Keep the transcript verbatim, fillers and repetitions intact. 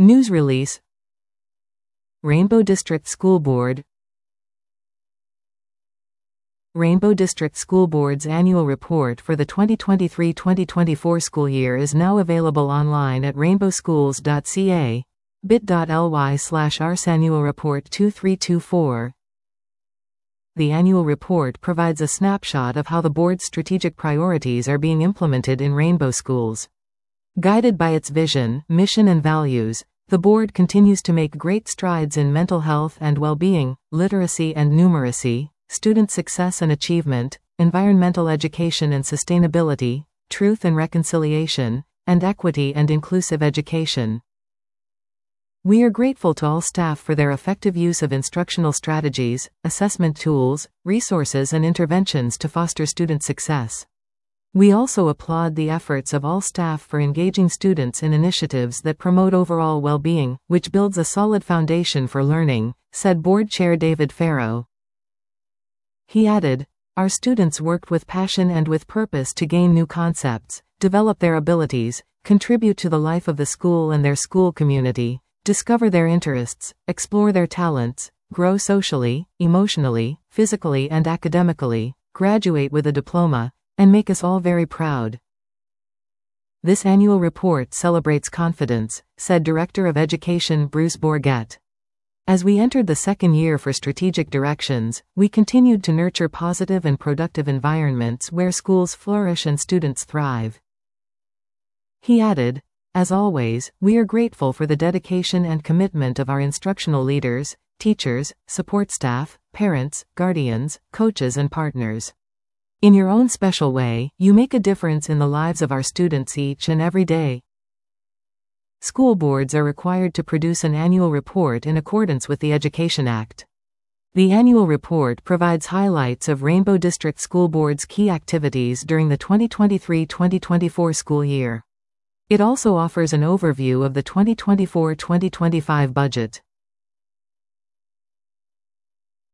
News release. Rainbow District School Board. Rainbow District School Board's annual report for the twenty twenty-three twenty twenty-four school year is now available online at rainbow schools dot c a, bit.ly slash arsannualreport two three two four. The annual report provides a snapshot of how the board's strategic priorities are being implemented in Rainbow Schools. Guided by its vision, mission and values, the board continues to make great strides in mental health and well-being, literacy and numeracy, student success and achievement, environmental education and sustainability, truth and reconciliation, and equity and inclusive education. We are grateful to all staff for their effective use of instructional strategies, assessment tools, resources and interventions to foster student success. We also applaud the efforts of all staff for engaging students in initiatives that promote overall well-being, which builds a solid foundation for learning, said Board Chair David Farrow. He added, "Our students worked with passion and with purpose to gain new concepts, develop their abilities, contribute to the life of the school and their school community, discover their interests, explore their talents, grow socially, emotionally, physically and academically, graduate with a diploma, and make us all very proud." This annual report celebrates confidence, said Director of Education Bruce Bourget. As we entered the second year for strategic directions, we continued to nurture positive and productive environments where schools flourish and students thrive. He added, "As always, we are grateful for the dedication and commitment of our instructional leaders, teachers, support staff, parents, guardians, coaches and partners. In your own special way, you make a difference in the lives of our students each and every day." School boards are required to produce an annual report in accordance with the Education Act. The annual report provides highlights of Rainbow District School Board's key activities during the twenty twenty-three twenty twenty-four school year. It also offers an overview of the twenty twenty-four twenty twenty-five budget.